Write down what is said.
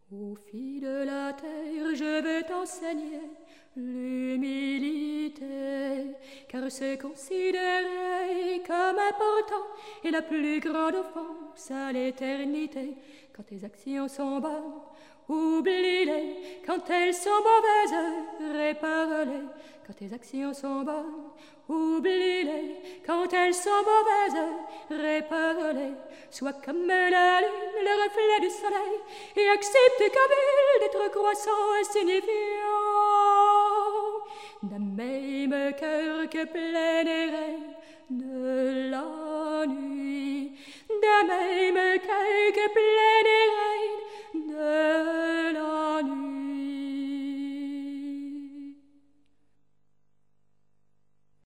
Ô fille de la terre, je veux t'enseigner l'humilité, car c'est considéré comme important et la plus grande offense à l'éternité. Quand tes actions sont bonnes, oublie-les. Quand elles sont mauvaises, répare-les. Quand tes actions sont bonnes, oublie-les. Quand elles sont mauvaises, répare-les. Sois comme la lune, le reflet du soleil, et accepte comme il d'être croissant et signifiant. D'un même cœur que plein et reine de la nuit, d'un même cœur que plein